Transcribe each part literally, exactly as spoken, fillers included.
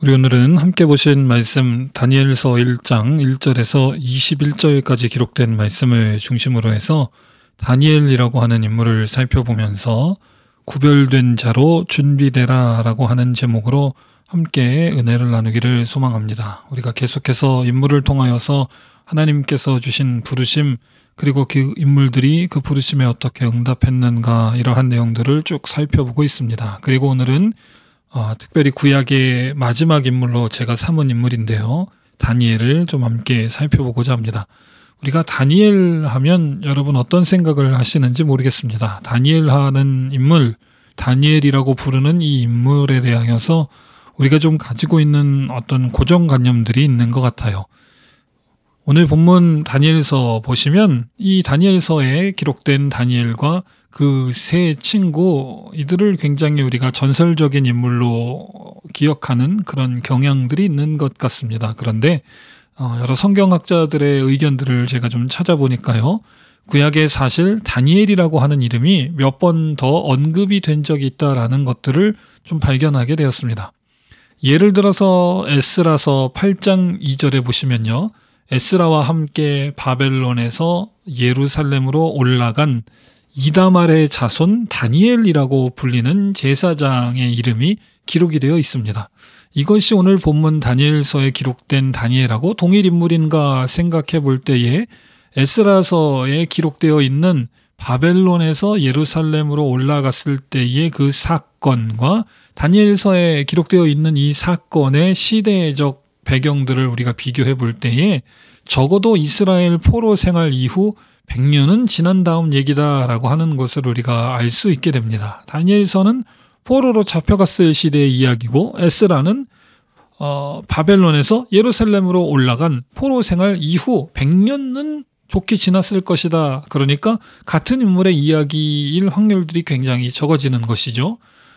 우리 오늘은 함께 보신 말씀 다니엘서 일 장 일 절에서 이십일 절까지 기록된 말씀을 중심으로 해서 다니엘이라고 하는 인물을 살펴보면서 구별된 자로 준비되라 라고 하는 제목으로 함께 은혜를 나누기를 소망합니다. 우리가 계속해서 인물을 통하여서 하나님께서 주신 부르심, 그리고 그 인물들이 그 부르심에 어떻게 응답했는가, 이러한 내용들을 쭉 살펴보고 있습니다. 그리고 오늘은 어, 특별히 구약의 마지막 인물로 제가 삼은 인물인데요, 다니엘을 좀 함께 살펴보고자 합니다. 우리가 다니엘 하면 여러분 어떤 생각을 하시는지 모르겠습니다. 다니엘 하는 인물, 다니엘이라고 부르는 이 인물에 대하여서 우리가 좀 가지고 있는 어떤 고정관념들이 있는 것 같아요. 오늘 본문 다니엘서 보시면 이 다니엘서에 기록된 다니엘과 그 세 친구, 이들을 굉장히 우리가 전설적인 인물로 기억하는 그런 경향들이 있는 것 같습니다. 그런데 여러 성경학자들의 의견들을 제가 좀 찾아보니까요, 구약에 사실 다니엘이라고 하는 이름이 몇 번 더 언급이 된 적이 있다라는 것들을 좀 발견하게 되었습니다. 예를 들어서 에스라서 팔 장 이 절에 보시면요, 에스라와 함께 바벨론에서 예루살렘으로 올라간 이다말의 자손 다니엘이라고 불리는 제사장의 이름이 기록이 되어 있습니다. 이것이 오늘 본문 다니엘서에 기록된 다니엘하고 동일 인물인가 생각해 볼 때에 에스라서에 기록되어 있는 바벨론에서 예루살렘으로 올라갔을 때의 그 사건과 다니엘서에 기록되어 있는 이 사건의 시대적 배경들을 우리가 비교해 볼 때에 적어도 이스라엘 포로 생활 이후 백 년은 지난 다음 얘기다라고 하는 것을 우리가 알 수 있게 됩니다. 다니엘서는 포로로 잡혀갔을 시대의 이야기고, 에스라는 어, 바벨론에서 예루살렘으로 올라간 포로 생활 이후 백 년은 좋게 지났을 것이다. 그러니까 같은 인물의 이야기일 확률들이 굉장히 적어지는 것이죠.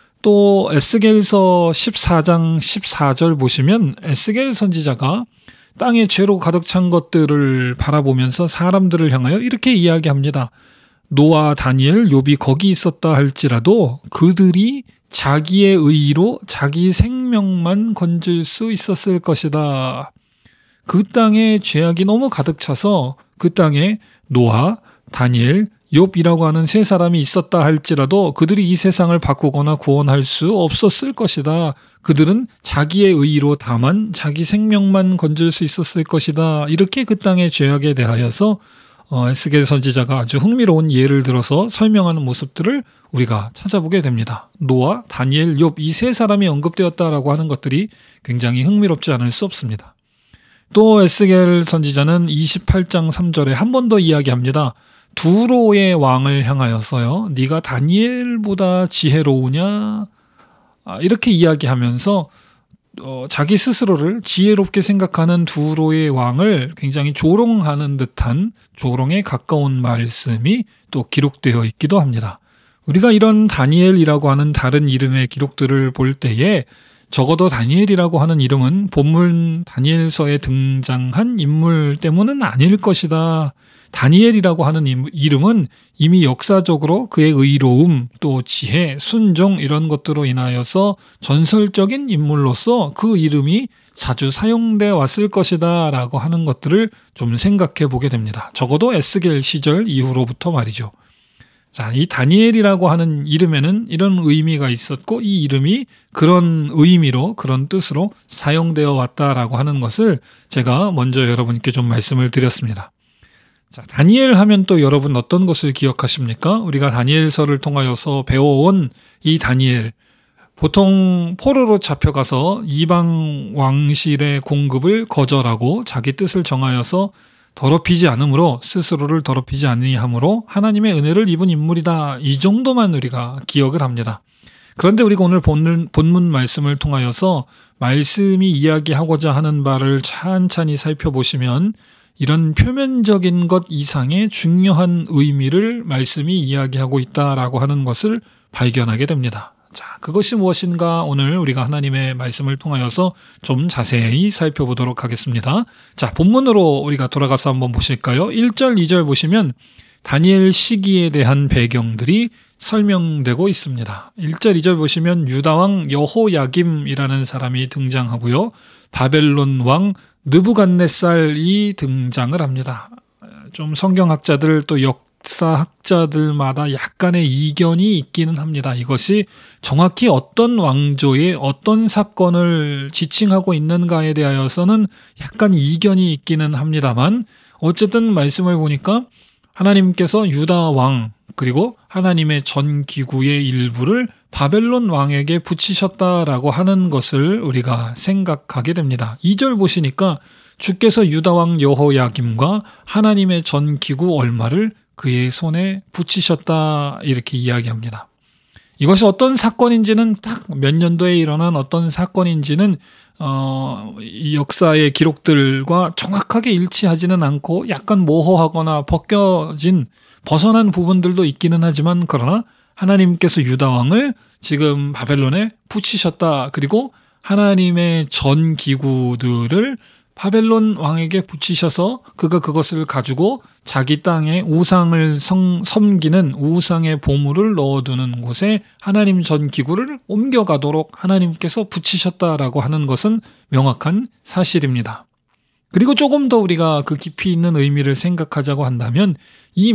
또 에스겔서 십사 장 십사 절 보시면 에스겔 선지자가 땅에 죄로 가득 찬 것들을 바라보면서 사람들을 향하여 이렇게 이야기합니다. 노아, 다니엘, 욥이 거기 있었다 할지라도 그들이 자기의 의로 자기 생명만 건질 수 있었을 것이다. 그 땅에 죄악이 너무 가득 차서 그 땅에 노아, 다니엘, 욥이라고 하는 세 사람이 있었다 할지라도 그들이 이 세상을 바꾸거나 구원할 수 없었을 것이다. 그들은 자기의 의로 다만 자기 생명만 건질 수 있었을 것이다. 이렇게 그 땅의 죄악에 대하여서 어, 에스겔 선지자가 아주 흥미로운 예를 들어서 설명하는 모습들을 우리가 찾아보게 됩니다. 노아, 다니엘, 욥 이 세 사람이 언급되었다라고 하는 것들이 굉장히 흥미롭지 않을 수 없습니다. 또 에스겔 선지자는 이십팔 장 삼 절에 한 번 더 이야기합니다. 두로의 왕을 향하여서요, 네가 다니엘보다 지혜로우냐? 아, 이렇게 이야기하면서 어, 자기 스스로를 지혜롭게 생각하는 두로의 왕을 굉장히 조롱하는 듯한, 조롱에 가까운 말씀이 또 기록되어 있기도 합니다. 우리가 이런 다니엘이라고 하는 다른 이름의 기록들을 볼 때에 적어도 다니엘이라고 하는 이름은 본문 다니엘서에 등장한 인물 때문은 아닐 것이다. 다니엘이라고 하는 이름은 이미 역사적으로 그의 의로움, 또 지혜, 순종 이런 것들로 인하여서 전설적인 인물로서 그 이름이 자주 사용되어 왔을 것이다 라고 하는 것들을 좀 생각해 보게 됩니다. 적어도 에스겔 시절 이후로부터 말이죠. 자, 이 다니엘이라고 하는 이름에는 이런 의미가 있었고, 이 이름이 그런 의미로, 그런 뜻으로 사용되어 왔다라고 하는 것을 제가 먼저 여러분께 좀 말씀을 드렸습니다. 자, 다니엘 하면 또 여러분 어떤 것을 기억하십니까? 우리가 다니엘서를 통하여서 배워온 이 다니엘, 보통 포로로 잡혀가서 이방 왕실의 공급을 거절하고 자기 뜻을 정하여서 더럽히지 않으므로, 스스로를 더럽히지 아니함으로 하나님의 은혜를 입은 인물이다. 이 정도만 우리가 기억을 합니다. 그런데 우리가 오늘 본문, 본문 말씀을 통하여서 말씀이 이야기하고자 하는 바를 찬찬히 살펴보시면 이런 표면적인 것 이상의 중요한 의미를 말씀이 이야기하고 있다라고 하는 것을 발견하게 됩니다. 자, 그것이 무엇인가 오늘 우리가 하나님의 말씀을 통하여서 좀 자세히 살펴보도록 하겠습니다. 자, 본문으로 우리가 돌아가서 한번 보실까요? 일 절, 이 절 보시면 다니엘 시기에 대한 배경들이 설명되고 있습니다. 일 절, 이 절 보시면 유다왕 여호야김이라는 사람이 등장하고요. 바벨론 왕 느부갓네살이 등장을 합니다. 좀 성경학자들 또 역사학자들마다 약간의 이견이 있기는 합니다. 이것이 정확히 어떤 왕조의 어떤 사건을 지칭하고 있는가에 대하여서는 약간 이견이 있기는 합니다만 어쨌든 말씀을 보니까 하나님께서 유다 왕 그리고 하나님의 전 기구의 일부를 바벨론 왕에게 붙이셨다라고 하는 것을 우리가 생각하게 됩니다. 이 절 보시니까 주께서 유다 왕 여호야김과 하나님의 전 기구 얼마를 그의 손에 붙이셨다 이렇게 이야기합니다. 이것이 어떤 사건인지는 딱 몇 년도에 일어난 어떤 사건인지는 어, 이 역사의 기록들과 정확하게 일치하지는 않고 약간 모호하거나 벗겨진 벗어난 부분들도 있기는 하지만 그러나 하나님께서 유다 왕을 지금 바벨론에 붙이셨다. 그리고 하나님의 전 기구들을 바벨론 왕에게 붙이셔서 그가 그것을 가지고 자기 땅에 우상을 성, 섬기는 우상의 보물을 넣어두는 곳에 하나님 전 기구를 옮겨가도록 하나님께서 붙이셨다라고 하는 것은 명확한 사실입니다. 그리고 조금 더 우리가 그 깊이 있는 의미를 생각하자고 한다면 이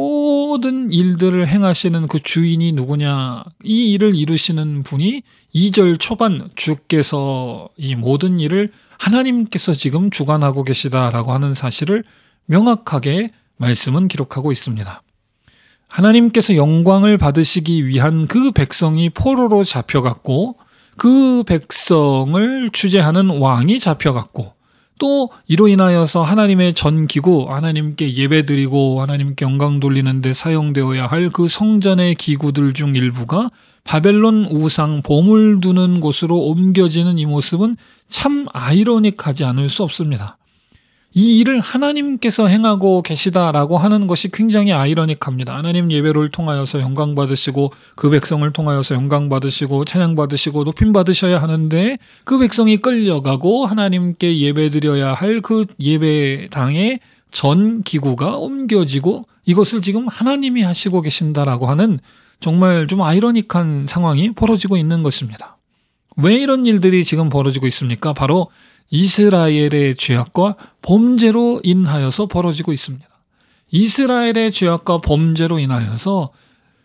모든 일들을 행하시는 그 주인이 누구냐, 이 일을 이루시는 분이 이 절 초반 주께서 이 모든 일을 하나님께서 지금 주관하고 계시다라고 하는 사실을 명확하게 말씀은 기록하고 있습니다. 하나님께서 영광을 받으시기 위한 그 백성이 포로로 잡혀갔고 그 백성을 주재하는 왕이 잡혀갔고 또 이로 인하여서 하나님의 전 기구, 하나님께 예배드리고 하나님께 영광 돌리는 데 사용되어야 할 그 성전의 기구들 중 일부가 바벨론 우상 보물 두는 곳으로 옮겨지는 이 모습은 참 아이러닉하지 않을 수 없습니다. 이 일을 하나님께서 행하고 계시다라고 하는 것이 굉장히 아이러닉합니다. 하나님 예배를 통하여서 영광 받으시고 그 백성을 통하여서 영광 받으시고 찬양 받으시고 높임 받으셔야 하는데 그 백성이 끌려가고 하나님께 예배드려야 할 그 예배당의 전 기구가 옮겨지고 이것을 지금 하나님이 하시고 계신다라고 하는 정말 좀 아이러닉한 상황이 벌어지고 있는 것입니다. 왜 이런 일들이 지금 벌어지고 있습니까? 바로 이스라엘의 죄악과 범죄로 인하여서 벌어지고 있습니다. 이스라엘의 죄악과 범죄로 인하여서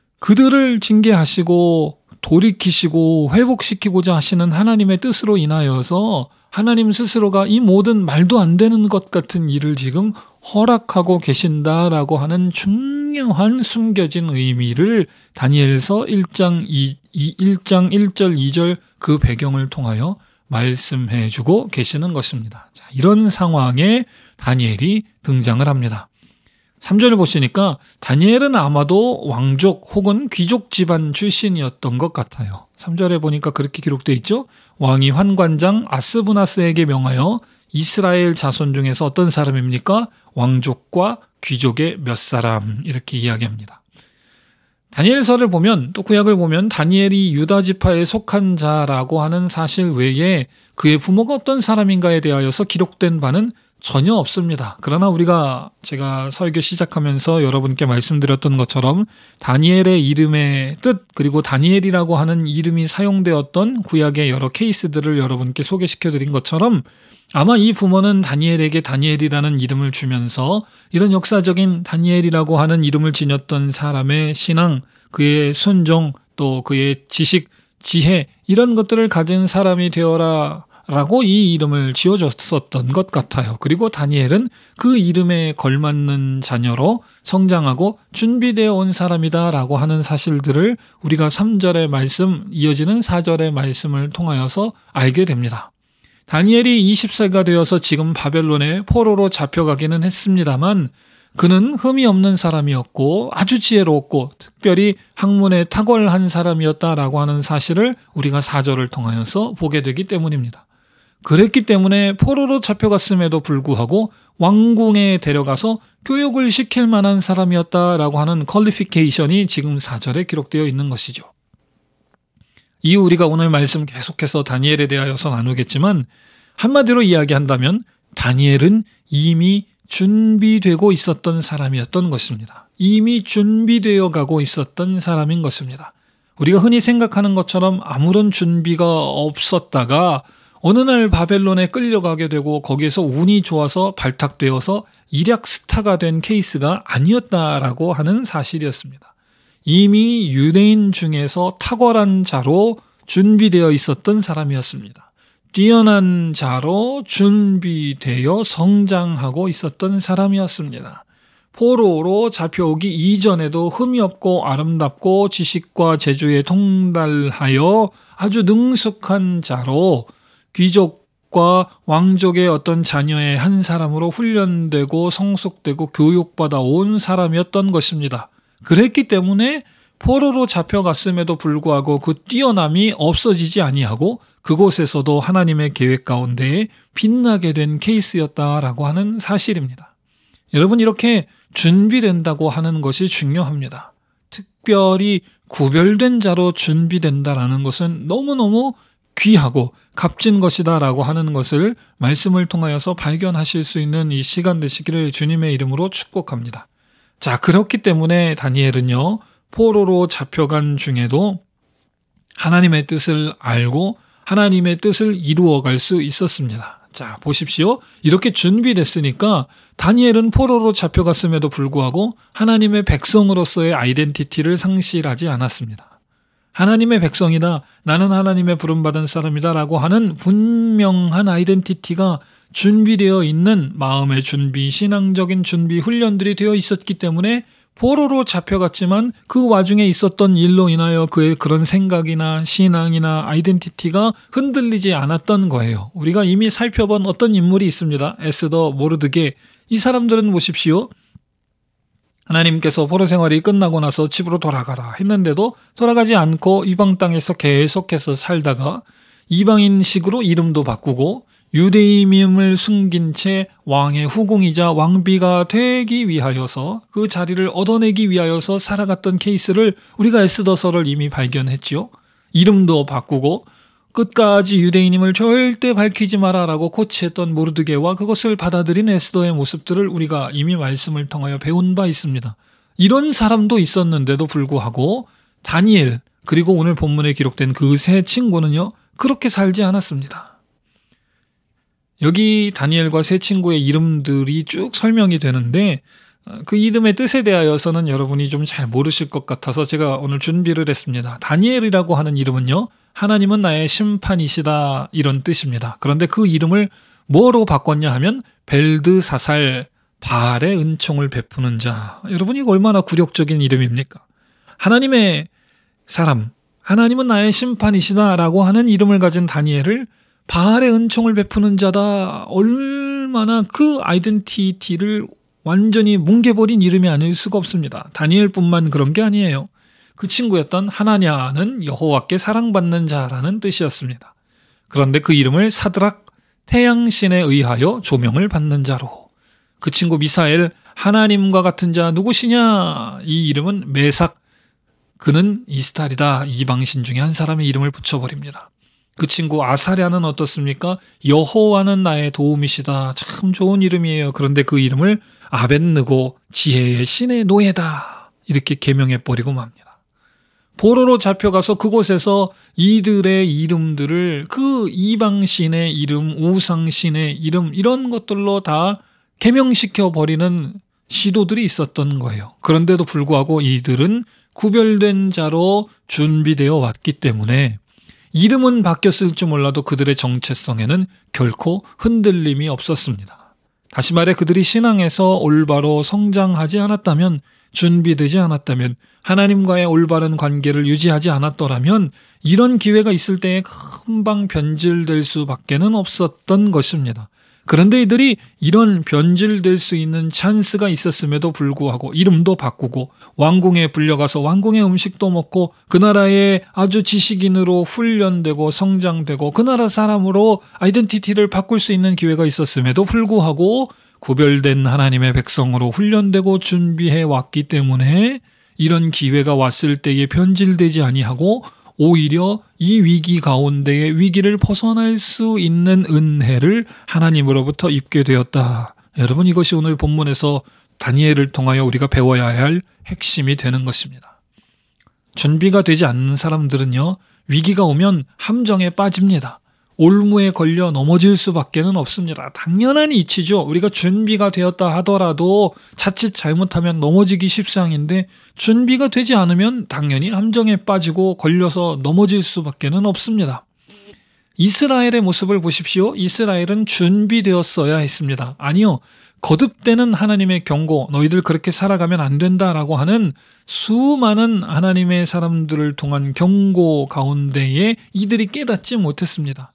그들을 징계하시고 돌이키시고 회복시키고자 하시는 하나님의 뜻으로 인하여서 하나님 스스로가 이 모든 말도 안 되는 것 같은 일을 지금 허락하고 계신다라고 하는 중요한 숨겨진 의미를 다니엘서 일 장 일 절 이 절 그 배경을 통하여 말씀해 주고 계시는 것입니다. 자, 이런 상황에 다니엘이 등장을 합니다. 삼 절을 보시니까 다니엘은 아마도 왕족 혹은 귀족 집안 출신이었던 것 같아요. 삼 절에 보니까 그렇게 기록되어 있죠. 왕이 환관장 아스부나스에게 명하여 이스라엘 자손 중에서 어떤 사람입니까? 왕족과 귀족의 몇 사람 이렇게 이야기합니다. 다니엘서를 보면 또 구약을 보면 다니엘이 유다 지파에 속한 자라고 하는 사실 외에 그의 부모가 어떤 사람인가에 대하여서 기록된 바는 전혀 없습니다. 그러나 우리가 제가 설교 시작하면서 여러분께 말씀드렸던 것처럼 다니엘의 이름의 뜻 그리고 다니엘이라고 하는 이름이 사용되었던 구약의 여러 케이스들을 여러분께 소개시켜드린 것처럼 아마 이 부모는 다니엘에게 다니엘이라는 이름을 주면서 이런 역사적인 다니엘이라고 하는 이름을 지녔던 사람의 신앙, 그의 순종, 또 그의 지식, 지혜 이런 것들을 가진 사람이 되어라 라고 이 이름을 지어줬었던 것 같아요. 그리고 다니엘은 그 이름에 걸맞는 자녀로 성장하고 준비되어 온 사람이다 라고 하는 사실들을 우리가 삼 절의 말씀, 이어지는 사 절의 말씀을 통하여서 알게 됩니다. 다니엘이 이십 세가 되어서 지금 바벨론에 포로로 잡혀가기는 했습니다만 그는 흠이 없는 사람이었고 아주 지혜로웠고 특별히 학문에 탁월한 사람이었다라고 하는 사실을 우리가 사 절을 통하여서 보게 되기 때문입니다. 그랬기 때문에 포로로 잡혀갔음에도 불구하고 왕궁에 데려가서 교육을 시킬 만한 사람이었다라고 하는 퀄리피케이션이 지금 사 절에 기록되어 있는 것이죠. 이후 우리가 오늘 말씀 계속해서 다니엘에 대하여서 나누겠지만 한마디로 이야기한다면 다니엘은 이미 준비되고 있었던 사람이었던 것입니다. 이미 준비되어 가고 있었던 사람인 것입니다. 우리가 흔히 생각하는 것처럼 아무런 준비가 없었다가 어느 날 바벨론에 끌려가게 되고 거기에서 운이 좋아서 발탁되어서 일약 스타가 된 케이스가 아니었다라고 하는 사실이었습니다. 이미 유대인 중에서 탁월한 자로 준비되어 있었던 사람이었습니다. 뛰어난 자로 준비되어 성장하고 있었던 사람이었습니다. 포로로 잡혀오기 이전에도 흠이 없고 아름답고 지식과 재주에 통달하여 아주 능숙한 자로 귀족과 왕족의 어떤 자녀의 한 사람으로 훈련되고 성숙되고 교육받아 온 사람이었던 것입니다. 그랬기 때문에 포로로 잡혀갔음에도 불구하고 그 뛰어남이 없어지지 아니하고 그곳에서도 하나님의 계획 가운데에 빛나게 된 케이스였다라고 하는 사실입니다. 여러분, 이렇게 준비된다고 하는 것이 중요합니다. 특별히 구별된 자로 준비된다라는 것은 너무너무 귀하고 값진 것이다라고 하는 것을 말씀을 통하여서 발견하실 수 있는 이 시간 되시기를 주님의 이름으로 축복합니다. 자, 그렇기 때문에 다니엘은요, 포로로 잡혀간 중에도 하나님의 뜻을 알고 하나님의 뜻을 이루어갈 수 있었습니다. 자, 보십시오. 이렇게 준비됐으니까 다니엘은 포로로 잡혀갔음에도 불구하고 하나님의 백성으로서의 아이덴티티를 상실하지 않았습니다. 하나님의 백성이다, 나는 하나님의 부름받은 사람이다 라고 하는 분명한 아이덴티티가 준비되어 있는 마음의 준비, 신앙적인 준비, 훈련들이 되어 있었기 때문에 포로로 잡혀갔지만 그 와중에 있었던 일로 인하여 그의 그런 생각이나 신앙이나 아이덴티티가 흔들리지 않았던 거예요. 우리가 이미 살펴본 어떤 인물이 있습니다. 에스더, 모르드게. 이 사람들은 보십시오. 하나님께서 포로 생활이 끝나고 나서 집으로 돌아가라 했는데도 돌아가지 않고 이방 땅에서 계속해서 살다가 이방인식으로 이름도 바꾸고 유대인임을 숨긴 채 왕의 후궁이자 왕비가 되기 위하여서 그 자리를 얻어내기 위하여서 살아갔던 케이스를 우리가 에스더서를 이미 발견했지요. 이름도 바꾸고 끝까지 유대인임을 절대 밝히지 마라라고 코치했던 모르드게와 그것을 받아들인 에스더의 모습들을 우리가 이미 말씀을 통하여 배운 바 있습니다. 이런 사람도 있었는데도 불구하고 다니엘, 그리고 오늘 본문에 기록된 그 세 친구는요, 그렇게 살지 않았습니다. 여기 다니엘과 세 친구의 이름들이 쭉 설명이 되는데 그 이름의 뜻에 대하여서는 여러분이 좀 잘 모르실 것 같아서 제가 오늘 준비를 했습니다. 다니엘이라고 하는 이름은요, 하나님은 나의 심판이시다, 이런 뜻입니다. 그런데 그 이름을 뭐로 바꿨냐 하면 벨드사살, 바알의 은총을 베푸는 자. 여러분, 이거 얼마나 굴욕적인 이름입니까? 하나님의 사람, 하나님은 나의 심판이시다라고 하는 이름을 가진 다니엘을 바알의 은총을 베푸는 자다, 얼마나 그 아이덴티티를 완전히 뭉개버린 이름이 아닐 수가 없습니다. 다니엘뿐만 그런 게 아니에요. 그 친구였던 하나냐는 여호와께 사랑받는 자라는 뜻이었습니다. 그런데 그 이름을 사드락, 태양신에 의하여 조명을 받는 자로. 그 친구 미사엘, 하나님과 같은 자 누구시냐? 이 이름은 메삭, 그는 이스탈이다, 이방신 중에 한 사람의 이름을 붙여버립니다. 그 친구 아사랴는 어떻습니까? 여호와는 나의 도움이시다. 참 좋은 이름이에요. 그런데 그 이름을 아벳느고, 지혜의 신의 노예다, 이렇게 개명해버리고 맙니다. 포로로 잡혀가서 그곳에서 이들의 이름들을 그 이방신의 이름, 우상신의 이름, 이런 것들로 다 개명시켜버리는 시도들이 있었던 거예요. 그런데도 불구하고 이들은 구별된 자로 준비되어 왔기 때문에 이름은 바뀌었을지 몰라도 그들의 정체성에는 결코 흔들림이 없었습니다. 다시 말해 그들이 신앙에서 올바로 성장하지 않았다면, 준비되지 않았다면, 하나님과의 올바른 관계를 유지하지 않았더라면 이런 기회가 있을 때에 금방 변질될 수밖에는 없었던 것입니다. 그런데 이들이 이런 변질될 수 있는 찬스가 있었음에도 불구하고 이름도 바꾸고 왕궁에 불려가서 왕궁의 음식도 먹고 그 나라의 아주 지식인으로 훈련되고 성장되고 그 나라 사람으로 아이덴티티를 바꿀 수 있는 기회가 있었음에도 불구하고 구별된 하나님의 백성으로 훈련되고 준비해 왔기 때문에 이런 기회가 왔을 때에 변질되지 아니하고 오히려 이 위기 가운데의 위기를 벗어날 수 있는 은혜를 하나님으로부터 입게 되었다. 여러분, 이것이 오늘 본문에서 다니엘을 통하여 우리가 배워야 할 핵심이 되는 것입니다. 준비가 되지 않는 사람들은요, 위기가 오면 함정에 빠집니다. 올무에 걸려 넘어질 수밖에는 없습니다. 당연한 이치죠. 우리가 준비가 되었다 하더라도 자칫 잘못하면 넘어지기 십상인데, 준비가 되지 않으면 당연히 함정에 빠지고 걸려서 넘어질 수밖에는 없습니다. 이스라엘의 모습을 보십시오. 이스라엘은 준비되었어야 했습니다. 아니요, 거듭되는 하나님의 경고, 너희들 그렇게 살아가면 안 된다라고 하는 수많은 하나님의 사람들을 통한 경고 가운데에 이들이 깨닫지 못했습니다.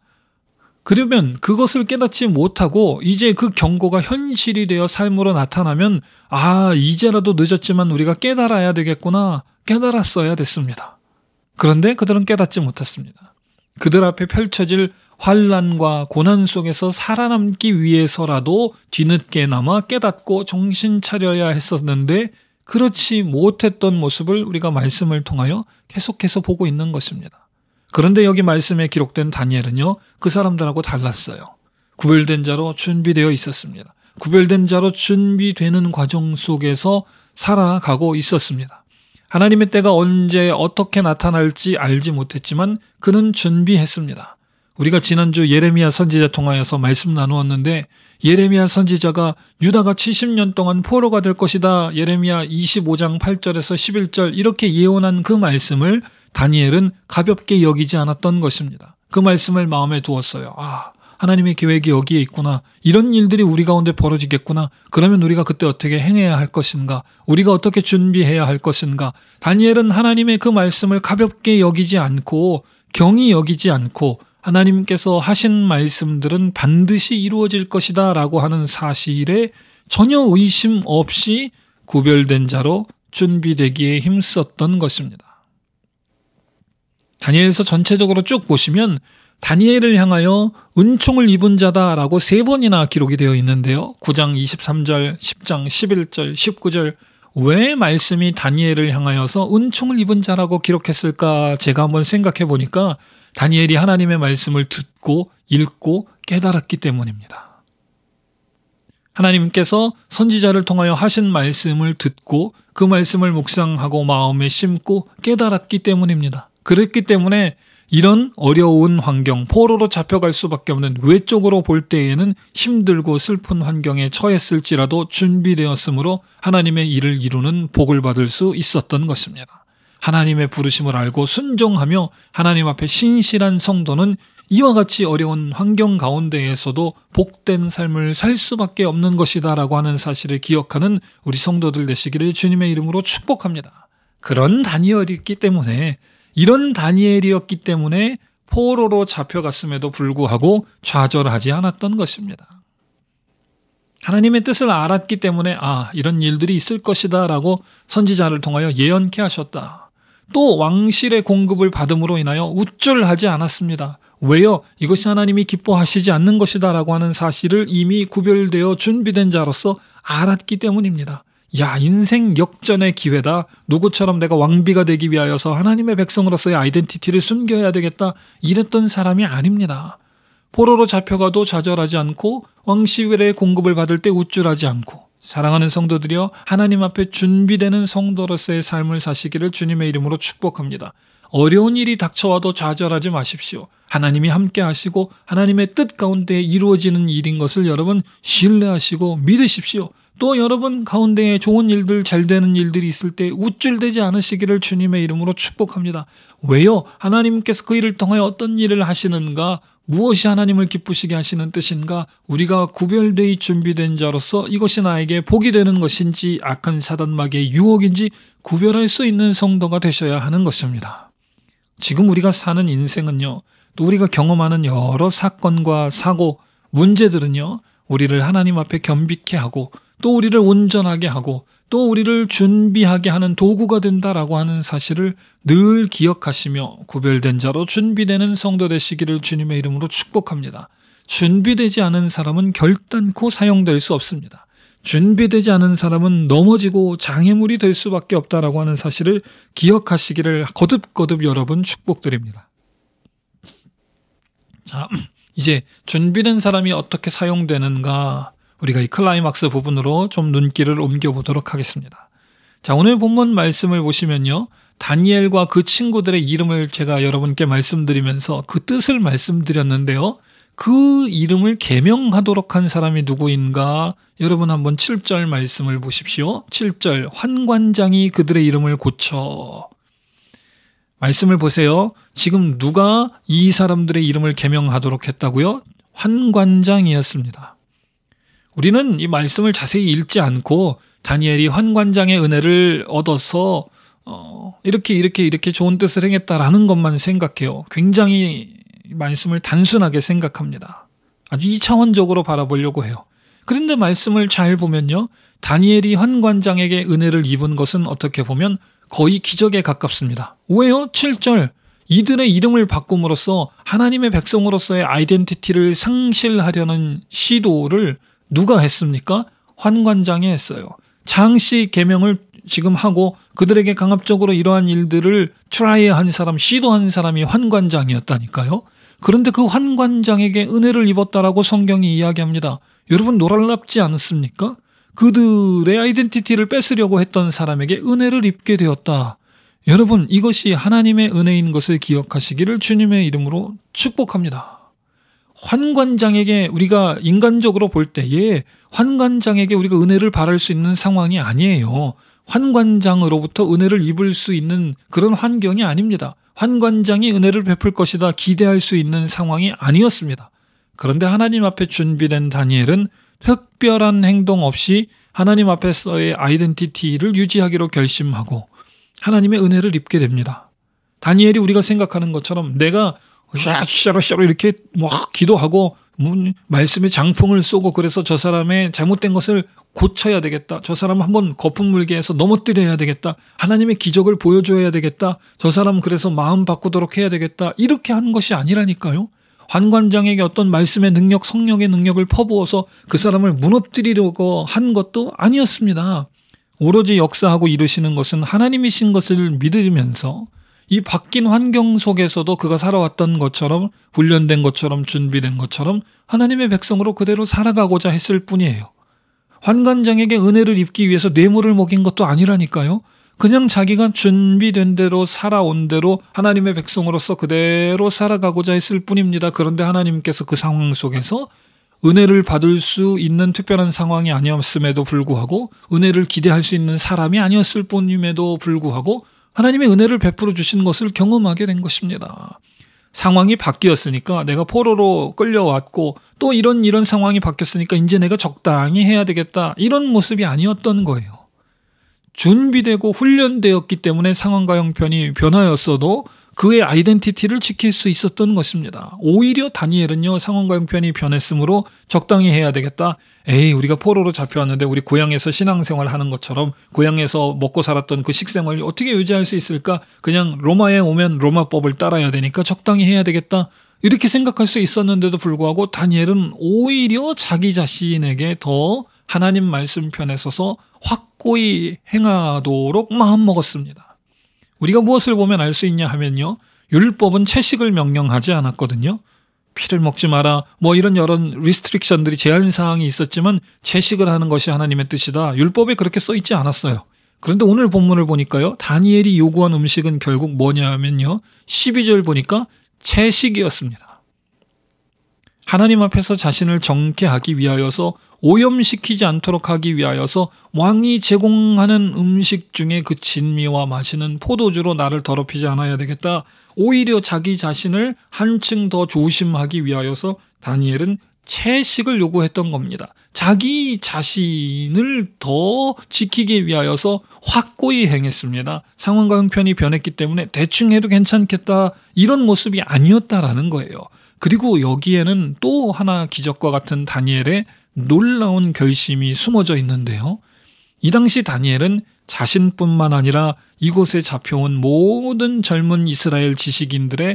그러면 그것을 깨닫지 못하고 이제 그 경고가 현실이 되어 삶으로 나타나면, 아, 이제라도 늦었지만 우리가 깨달아야 되겠구나, 깨달았어야 됐습니다. 그런데 그들은 깨닫지 못했습니다. 그들 앞에 펼쳐질 환난과 고난 속에서 살아남기 위해서라도 뒤늦게나마 깨닫고 정신 차려야 했었는데, 그렇지 못했던 모습을 우리가 말씀을 통하여 계속해서 보고 있는 것입니다. 그런데 여기 말씀에 기록된 다니엘은요, 그 사람들하고 달랐어요. 구별된 자로 준비되어 있었습니다. 구별된 자로 준비되는 과정 속에서 살아가고 있었습니다. 하나님의 때가 언제 어떻게 나타날지 알지 못했지만 그는 준비했습니다. 우리가 지난주 예레미야 선지자 통하여서 말씀 나누었는데, 예레미야 선지자가 유다가 칠십 년 동안 포로가 될 것이다, 예레미야 이십오 장 팔 절에서 십일 절 이렇게 예언한 그 말씀을 다니엘은 가볍게 여기지 않았던 것입니다. 그 말씀을 마음에 두었어요. 아, 하나님의 계획이 여기에 있구나. 이런 일들이 우리 가운데 벌어지겠구나. 그러면 우리가 그때 어떻게 행해야 할 것인가? 우리가 어떻게 준비해야 할 것인가? 다니엘은 하나님의 그 말씀을 가볍게 여기지 않고 경히 여기지 않고, 하나님께서 하신 말씀들은 반드시 이루어질 것이다 라고 하는 사실에 전혀 의심 없이 구별된 자로 준비되기에 힘썼던 것입니다. 다니엘서 전체적으로 쭉 보시면 다니엘을 향하여 은총을 입은 자다라고 세 번이나 기록이 되어 있는데요. 구 장 이십삼 절, 십 장 십일 절, 십구 절, 왜 말씀이 다니엘을 향하여서 은총을 입은 자라고 기록했을까? 제가 한번 생각해 보니까 다니엘이 하나님의 말씀을 듣고 읽고 깨달았기 때문입니다. 하나님께서 선지자를 통하여 하신 말씀을 듣고 그 말씀을 묵상하고 마음에 심고 깨달았기 때문입니다. 그랬기 때문에 이런 어려운 환경, 포로로 잡혀갈 수밖에 없는 외적으로 볼 때에는 힘들고 슬픈 환경에 처했을지라도 준비되었으므로 하나님의 일을 이루는 복을 받을 수 있었던 것입니다. 하나님의 부르심을 알고 순종하며 하나님 앞에 신실한 성도는 이와 같이 어려운 환경 가운데에서도 복된 삶을 살 수밖에 없는 것이다라고 하는 사실을 기억하는 우리 성도들 되시기를 주님의 이름으로 축복합니다. 그런 다니엘이었기 때문에, 이런 다니엘이었기 때문에 포로로 잡혀갔음에도 불구하고 좌절하지 않았던 것입니다. 하나님의 뜻을 알았기 때문에 아, 이런 일들이 있을 것이다 라고 선지자를 통하여 예언케 하셨다. 또 왕실의 공급을 받음으로 인하여 우쭐하지 않았습니다. 왜요? 이것이 하나님이 기뻐하시지 않는 것이다 라고 하는 사실을 이미 구별되어 준비된 자로서 알았기 때문입니다. 야, 인생 역전의 기회다. 누구처럼 내가 왕비가 되기 위하여서 하나님의 백성으로서의 아이덴티티를 숨겨야 되겠다. 이랬던 사람이 아닙니다. 포로로 잡혀가도 좌절하지 않고 왕실의 공급을 받을 때 우쭐하지 않고, 사랑하는 성도들이여, 하나님 앞에 준비되는 성도로서의 삶을 사시기를 주님의 이름으로 축복합니다. 어려운 일이 닥쳐와도 좌절하지 마십시오. 하나님이 함께 하시고 하나님의 뜻 가운데 이루어지는 일인 것을 여러분 신뢰하시고 믿으십시오. 또 여러분 가운데에 좋은 일들, 잘 되는 일들이 있을 때 우쭐대지 않으시기를 주님의 이름으로 축복합니다. 왜요? 하나님께서 그 일을 통하여 어떤 일을 하시는가? 무엇이 하나님을 기쁘시게 하시는 뜻인가? 우리가 구별되이 준비된 자로서 이것이 나에게 복이 되는 것인지 악한 사단마귀의 유혹인지 구별할 수 있는 성도가 되셔야 하는 것입니다. 지금 우리가 사는 인생은요, 또 우리가 경험하는 여러 사건과 사고, 문제들은요, 우리를 하나님 앞에 겸비케 하고 또 우리를 온전하게 하고 또 우리를 준비하게 하는 도구가 된다라고 하는 사실을 늘 기억하시며 구별된 자로 준비되는 성도 되시기를 주님의 이름으로 축복합니다. 준비되지 않은 사람은 결단코 사용될 수 없습니다. 준비되지 않은 사람은 넘어지고 장애물이 될 수밖에 없다라고 하는 사실을 기억하시기를 거듭거듭 여러분 축복드립니다. 자, 이제 준비된 사람이 어떻게 사용되는가? 우리가 이 클라이막스 부분으로 좀 눈길을 옮겨보도록 하겠습니다. 자, 오늘 본문 말씀을 보시면요. 다니엘과 그 친구들의 이름을 제가 여러분께 말씀드리면서 그 뜻을 말씀드렸는데요. 그 이름을 계명하도록 한 사람이 누구인가? 여러분 한번 칠 절 말씀을 보십시오. 칠 절 환관장이 그들의 이름을 고쳐. 말씀을 보세요. 지금 누가 이 사람들의 이름을 계명하도록 했다고요? 환관장이었습니다. 우리는 이 말씀을 자세히 읽지 않고 다니엘이 환관장의 은혜를 얻어서 어, 이렇게 이렇게 이렇게 좋은 뜻을 행했다라는 것만 생각해요. 굉장히 말씀을 단순하게 생각합니다. 아주 이차원적으로 바라보려고 해요. 그런데 말씀을 잘 보면요. 다니엘이 환관장에게 은혜를 입은 것은 어떻게 보면 거의 기적에 가깝습니다. 왜요? 칠 절 이들의 이름을 바꿈으로써 하나님의 백성으로서의 아이덴티티를 상실하려는 시도를 누가 했습니까? 환관장이 했어요. 장씨 계명을 지금 하고 그들에게 강압적으로 이러한 일들을 트라이한 사람, 시도한 사람이 환관장이었다니까요. 그런데 그 환관장에게 은혜를 입었다라고 성경이 이야기합니다. 여러분 놀랍지 않습니까? 그들의 아이덴티티를 뺏으려고 했던 사람에게 은혜를 입게 되었다. 여러분 이것이 하나님의 은혜인 것을 기억하시기를 주님의 이름으로 축복합니다. 환관장에게 우리가 인간적으로 볼 때에 환관장에게 우리가 은혜를 바랄 수 있는 상황이 아니에요. 환관장으로부터 은혜를 입을 수 있는 그런 환경이 아닙니다. 환관장이 은혜를 베풀 것이다 기대할 수 있는 상황이 아니었습니다. 그런데 하나님 앞에 준비된 다니엘은 특별한 행동 없이 하나님 앞에서의 아이덴티티를 유지하기로 결심하고 하나님의 은혜를 입게 됩니다. 다니엘이 우리가 생각하는 것처럼 내가 샤라샤라 이렇게 막 기도하고 말씀에 장풍을 쏘고 그래서 저 사람의 잘못된 것을 고쳐야 되겠다. 저 사람 한번 거품 물게 해서 넘어뜨려야 되겠다. 하나님의 기적을 보여줘야 되겠다. 저 사람 그래서 마음 바꾸도록 해야 되겠다. 이렇게 하는 것이 아니라니까요. 환관장에게 어떤 말씀의 능력, 성령의 능력을 퍼부어서 그 사람을 무너뜨리려고 한 것도 아니었습니다. 오로지 역사하고 이루시는 것은 하나님이신 것을 믿으면서 이 바뀐 환경 속에서도 그가 살아왔던 것처럼 훈련된 것처럼 준비된 것처럼 하나님의 백성으로 그대로 살아가고자 했을 뿐이에요. 환관장에게 은혜를 입기 위해서 뇌물을 먹인 것도 아니라니까요. 그냥 자기가 준비된 대로 살아온 대로 하나님의 백성으로서 그대로 살아가고자 했을 뿐입니다. 그런데 하나님께서 그 상황 속에서 은혜를 받을 수 있는 특별한 상황이 아니었음에도 불구하고 은혜를 기대할 수 있는 사람이 아니었을 뿐임에도 불구하고 하나님의 은혜를 베풀어 주신 것을 경험하게 된 것입니다. 상황이 바뀌었으니까 내가 포로로 끌려왔고 또 이런 이런 상황이 바뀌었으니까 이제 내가 적당히 해야 되겠다. 이런 모습이 아니었던 거예요. 준비되고 훈련되었기 때문에 상황과 형편이 변하였어도 그의 아이덴티티를 지킬 수 있었던 것입니다. 오히려 다니엘은요, 상황과 형편이 변했으므로 적당히 해야 되겠다. 에이, 우리가 포로로 잡혀왔는데 우리 고향에서 신앙생활 하는 것처럼 고향에서 먹고 살았던 그 식생활을 어떻게 유지할 수 있을까? 그냥 로마에 오면 로마법을 따라야 되니까 적당히 해야 되겠다. 이렇게 생각할 수 있었는데도 불구하고 다니엘은 오히려 자기 자신에게 더 하나님 말씀 편에 서서 확고히 행하도록 마음먹었습니다. 우리가 무엇을 보면 알 수 있냐 하면요. 율법은 채식을 명령하지 않았거든요. 피를 먹지 마라. 뭐 이런 여러 리스트릭션들이 제한사항이 있었지만 채식을 하는 것이 하나님의 뜻이다. 율법에 그렇게 써있지 않았어요. 그런데 오늘 본문을 보니까요. 다니엘이 요구한 음식은 결국 뭐냐 하면요. 십이 절 보니까 채식이었습니다. 하나님 앞에서 자신을 정케하기 위하여서 오염시키지 않도록 하기 위하여서 왕이 제공하는 음식 중에 그 진미와 마시는 포도주로 나를 더럽히지 않아야 되겠다. 오히려 자기 자신을 한층 더 조심하기 위하여서 다니엘은 채식을 요구했던 겁니다. 자기 자신을 더 지키기 위하여서 확고히 행했습니다. 상황과 형편이 변했기 때문에 대충 해도 괜찮겠다. 이런 모습이 아니었다라는 거예요. 그리고 여기에는 또 하나 기적과 같은 다니엘의 놀라운 결심이 숨어져 있는데요. 이 당시 다니엘은 자신뿐만 아니라 이곳에 잡혀온 모든 젊은 이스라엘 지식인들의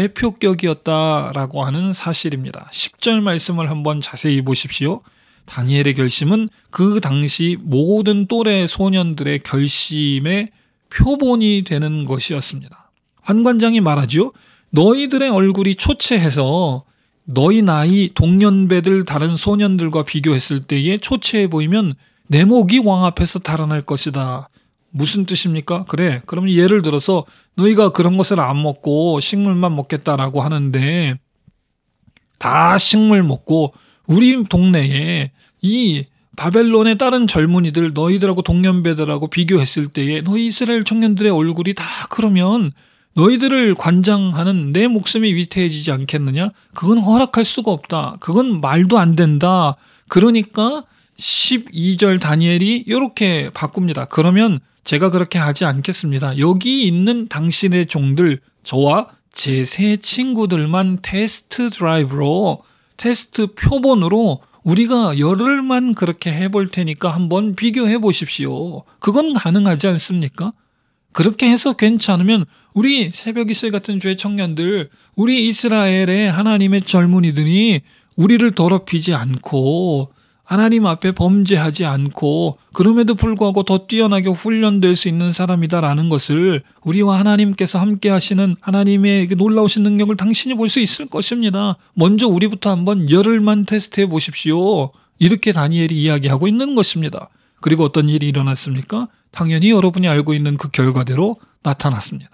대표격이었다라고 하는 사실입니다. 십 절 말씀을 한번 자세히 보십시오. 다니엘의 결심은 그 당시 모든 또래 소년들의 결심의 표본이 되는 것이었습니다. 환관장이 말하지요. 너희들의 얼굴이 초췌해서 너희 나이 동년배들 다른 소년들과 비교했을 때에 초췌해 보이면 내 목이 왕 앞에서 달아날 것이다. 무슨 뜻입니까? 그래, 그러면 예를 들어서 너희가 그런 것을 안 먹고 식물만 먹겠다라고 하는데 다 식물 먹고 우리 동네에 이 바벨론의 다른 젊은이들 너희들하고 동년배들하고 비교했을 때에 너희 이스라엘 청년들의 얼굴이 다 그러면 너희들을 관장하는 내 목숨이 위태해지지 않겠느냐? 그건 허락할 수가 없다. 그건 말도 안 된다. 그러니까 십이 절 다니엘이 이렇게 바꿉니다. 그러면 제가 그렇게 하지 않겠습니다. 여기 있는 당신의 종들, 저와 제 세 친구들만 테스트 드라이브로, 테스트 표본으로 우리가 열흘만 그렇게 해볼 테니까 한번 비교해 보십시오. 그건 가능하지 않습니까? 그렇게 해서 괜찮으면 우리 새벽 이슬 같은 주의 청년들, 우리 이스라엘의 하나님의 젊은이들이 우리를 더럽히지 않고 하나님 앞에 범죄하지 않고 그럼에도 불구하고 더 뛰어나게 훈련될 수 있는 사람이다라는 것을 우리와 하나님께서 함께 하시는 하나님의 놀라우신 능력을 당신이 볼 수 있을 것입니다. 먼저 우리부터 한번 열흘만 테스트해 보십시오. 이렇게 다니엘이 이야기하고 있는 것입니다. 그리고 어떤 일이 일어났습니까? 당연히 여러분이 알고 있는 그 결과대로 나타났습니다.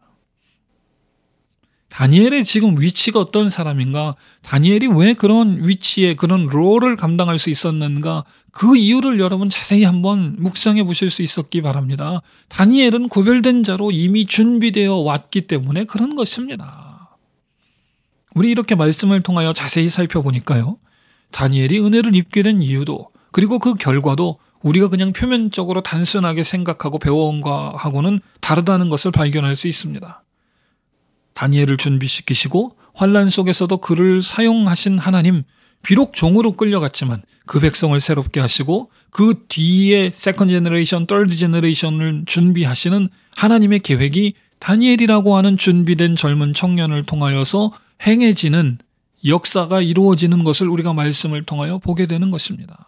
다니엘의 지금 위치가 어떤 사람인가? 다니엘이 왜 그런 위치에 그런 롤을 감당할 수 있었는가? 그 이유를 여러분 자세히 한번 묵상해 보실 수 있었기 바랍니다. 다니엘은 구별된 자로 이미 준비되어 왔기 때문에 그런 것입니다. 우리 이렇게 말씀을 통하여 자세히 살펴보니까요. 다니엘이 은혜를 입게 된 이유도 그리고 그 결과도 우리가 그냥 표면적으로 단순하게 생각하고 배워온 거하고는 다르다는 것을 발견할 수 있습니다. 다니엘을 준비시키시고 환난 속에서도 그를 사용하신 하나님, 비록 종으로 끌려갔지만 그 백성을 새롭게 하시고 그 뒤에 세컨드 제너레이션, 떨드 제너레이션을 준비하시는 하나님의 계획이 다니엘이라고 하는 준비된 젊은 청년을 통하여서 행해지는 역사가 이루어지는 것을 우리가 말씀을 통하여 보게 되는 것입니다.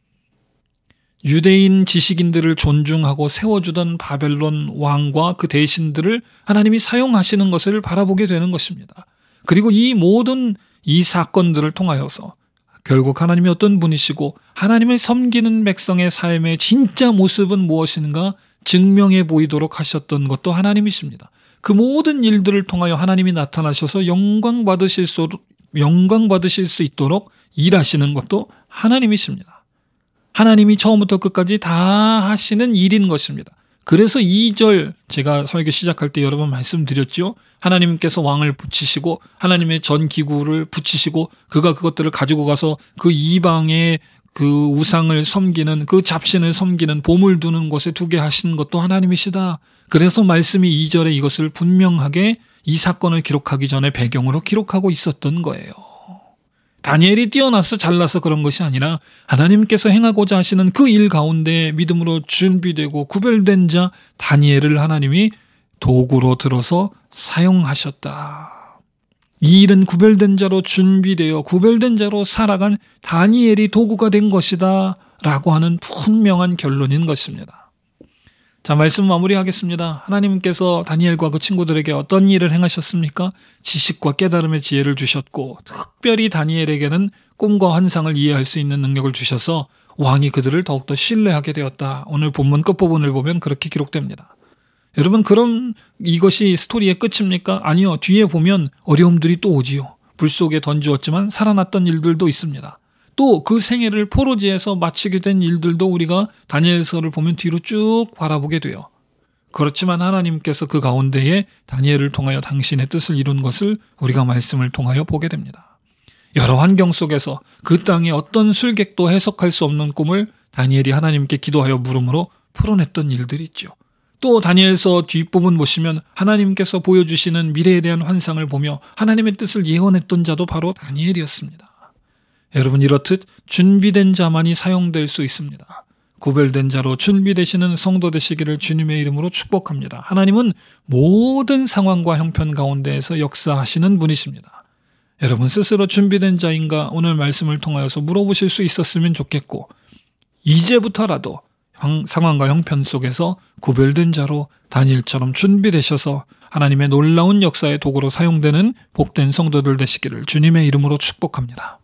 유대인 지식인들을 존중하고 세워주던 바벨론 왕과 그 대신들을 하나님이 사용하시는 것을 바라보게 되는 것입니다. 그리고 이 모든 이 사건들을 통하여서 결국 하나님이 어떤 분이시고 하나님을 섬기는 백성의 삶의 진짜 모습은 무엇인가 증명해 보이도록 하셨던 것도 하나님이십니다. 그 모든 일들을 통하여 하나님이 나타나셔서 영광 받으실 수, 영광 받으실 수 있도록 일하시는 것도 하나님이십니다. 하나님이 처음부터 끝까지 다 하시는 일인 것입니다. 그래서 이 절 제가 설교 시작할 때 여러 번 말씀드렸죠. 하나님께서 왕을 붙이시고 하나님의 전 기구를 붙이시고 그가 그것들을 가지고 가서 그 이방의 그 우상을 섬기는 그 잡신을 섬기는 보물 두는 곳에 두게 하신 것도 하나님이시다. 그래서 말씀이 이 절에 이것을 분명하게 이 사건을 기록하기 전에 배경으로 기록하고 있었던 거예요. 다니엘이 뛰어나서 잘나서 그런 것이 아니라 하나님께서 행하고자 하시는 그 일 가운데 믿음으로 준비되고 구별된 자 다니엘을 하나님이 도구로 들어서 사용하셨다. 이 일은 구별된 자로 준비되어 구별된 자로 살아간 다니엘이 도구가 된 것이다 라고 하는 분명한 결론인 것입니다. 자, 말씀 마무리하겠습니다. 하나님께서 다니엘과 그 친구들에게 어떤 일을 행하셨습니까? 지식과 깨달음의 지혜를 주셨고 특별히 다니엘에게는 꿈과 환상을 이해할 수 있는 능력을 주셔서 왕이 그들을 더욱더 신뢰하게 되었다. 오늘 본문 끝부분을 보면 그렇게 기록됩니다. 여러분, 그럼 이것이 스토리의 끝입니까? 아니요. 뒤에 보면 어려움들이 또 오지요. 불 속에 던지었지만 살아났던 일들도 있습니다. 또 그 생애를 포로지에서 마치게 된 일들도 우리가 다니엘서를 보면 뒤로 쭉 바라보게 돼요. 그렇지만 하나님께서 그 가운데에 다니엘을 통하여 당신의 뜻을 이룬 것을 우리가 말씀을 통하여 보게 됩니다. 여러 환경 속에서 그 땅의 어떤 술객도 해석할 수 없는 꿈을 다니엘이 하나님께 기도하여 물음으로 풀어냈던 일들이 있죠. 또 다니엘서 뒷부분 보시면 하나님께서 보여주시는 미래에 대한 환상을 보며 하나님의 뜻을 예언했던 자도 바로 다니엘이었습니다. 여러분, 이렇듯 준비된 자만이 사용될 수 있습니다. 구별된 자로 준비되시는 성도 되시기를 주님의 이름으로 축복합니다. 하나님은 모든 상황과 형편 가운데에서 역사하시는 분이십니다. 여러분 스스로 준비된 자인가 오늘 말씀을 통하여서 물어보실 수 있었으면 좋겠고 이제부터라도 상황과 형편 속에서 구별된 자로 다니엘처럼 준비되셔서 하나님의 놀라운 역사의 도구로 사용되는 복된 성도들 되시기를 주님의 이름으로 축복합니다.